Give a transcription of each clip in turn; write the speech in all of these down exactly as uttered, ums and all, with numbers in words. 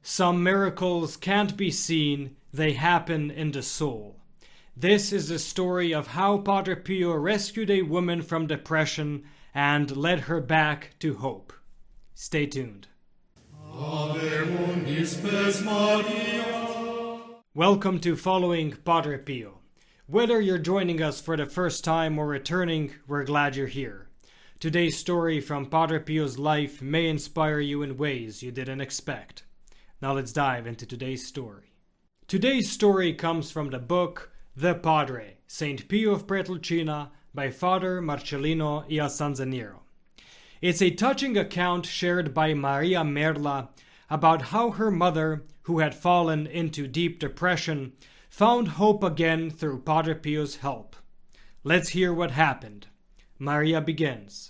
Some miracles can't be seen, they happen in the soul. This is the story of how Padre Pio rescued a woman from depression and led her back to hope. Stay tuned. Ave omnis spes Maria. Welcome to Following Padre Pio. Whether you're joining us for the first time or returning, we're glad you're here. Today's story from Padre Pio's life may inspire you in ways you didn't expect. Now let's dive into today's story. Today's story comes from the book The Padre, Saint Pio of Pietrelcina by Father Marcellino Iasanzaniero. It's a touching account shared by Maria Merla about how her mother, who had fallen into deep depression, found hope again through Padre Pio's help. Let's hear what happened. Maria begins.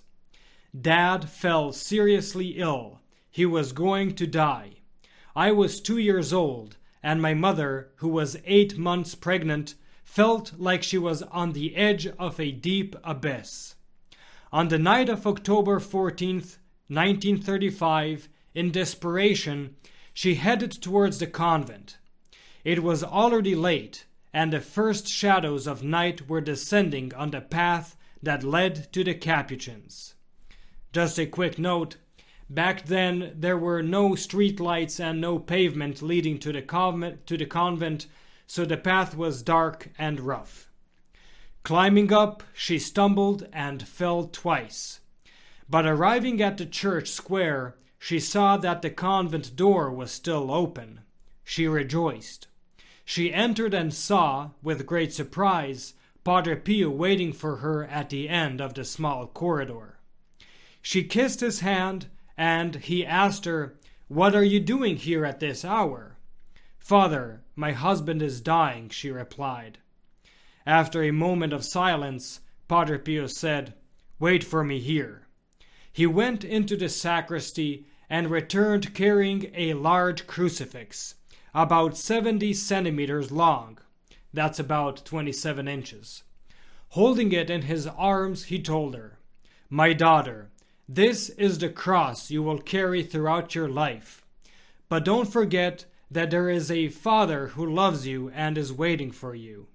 Dad fell seriously ill. He was going to die. I was two years old, and my mother, who was eight months pregnant, felt like she was on the edge of a deep abyss. On the night of October fourteenth, nineteen thirty-five, in desperation, she headed towards the convent. It was already late, and the first shadows of night were descending on the path that led to the Capuchins. Just a quick note. Back then, there were no streetlights and no pavement leading to the convent, to the convent, so the path was dark and rough. Climbing up, she stumbled and fell twice. But arriving at the church square, she saw that the convent door was still open. She rejoiced. She entered and saw, with great surprise, Padre Pio waiting for her at the end of the small corridor. She kissed his hand, and he asked her, "What are you doing here at this hour?" "Father, my husband is dying," she replied. After a moment of silence, Padre Pio said, "Wait for me here." He went into the sacristy and returned carrying a large crucifix, about seventy centimeters long. That's about twenty-seven inches. Holding it in his arms, he told her, "My daughter, this is the cross you will carry throughout your life. But don't forget that there is a Father who loves you and is waiting for you."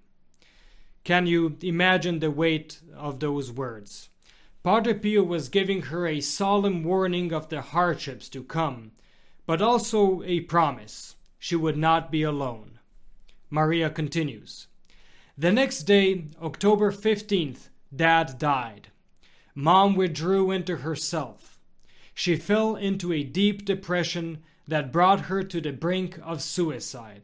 Can you imagine the weight of those words? Padre Pio was giving her a solemn warning of the hardships to come, but also a promise. She would not be alone. Maria continues. The next day, October fifteenth, Dad died. Mom withdrew into herself. She fell into a deep depression that brought her to the brink of suicide.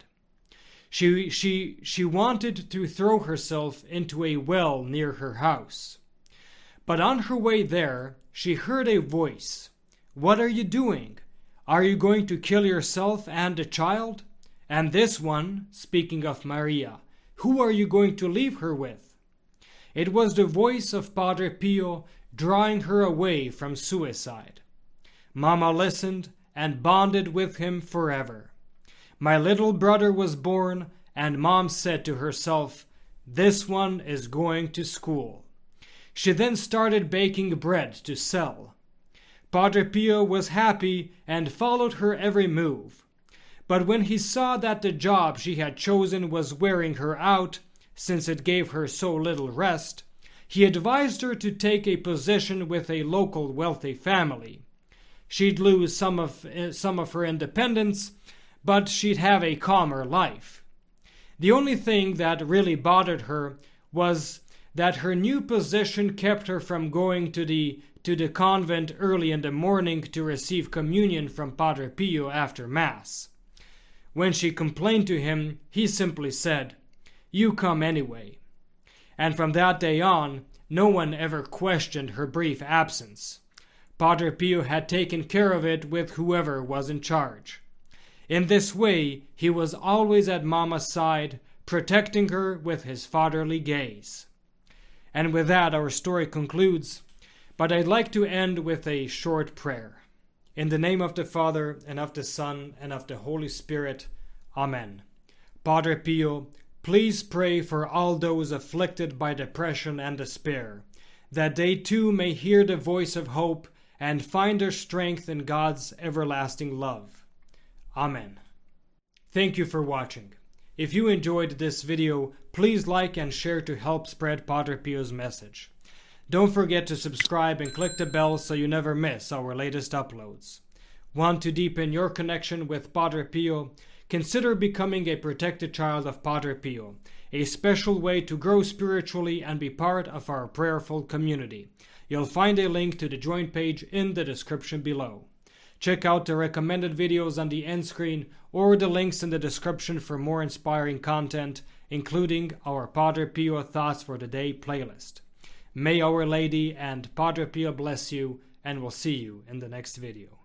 She, she, she wanted to throw herself into a well near her house. But on her way there, she heard a voice. "What are you doing? Are you going to kill yourself and the child? And this one," speaking of Maria, "who are you going to leave her with?" It was the voice of Padre Pio drawing her away from suicide. Mama listened and bonded with him forever. My little brother was born, and Mom said to herself, "This one is going to school." She then started baking bread to sell. Padre Pio was happy and followed her every move. But when he saw that the job she had chosen was wearing her out, since it gave her so little rest, he advised her to take a position with a local wealthy family. She'd lose some of, some of her independence, but she'd have a calmer life. The only thing that really bothered her was that her new position kept her from going to the, to the convent early in the morning to receive communion from Padre Pio after Mass. When she complained to him, he simply said, "You come anyway." And from that day on, no one ever questioned her brief absence. Padre Pio had taken care of it with whoever was in charge. In this way, he was always at Mama's side, protecting her with his fatherly gaze. And with that, our story concludes, but I'd like to end with a short prayer. In the name of the Father, and of the Son, and of the Holy Spirit. Amen. Padre Pio, please pray for all those afflicted by depression and despair, that they too may hear the voice of hope and find their strength in God's everlasting love. Amen. Thank you for watching. If you enjoyed this video, please like and share to help spread Padre Pio's message. Don't forget to subscribe and click the bell so you never miss our latest uploads. Want to deepen your connection with Padre Pio? Consider becoming a protected child of Padre Pio, a special way to grow spiritually and be part of our prayerful community. You'll find a link to the join page in the description below. Check out the recommended videos on the end screen or the links in the description for more inspiring content, including our Padre Pio Thoughts for the Day playlist. May Our Lady and Padre Pio bless you, and we'll see you in the next video.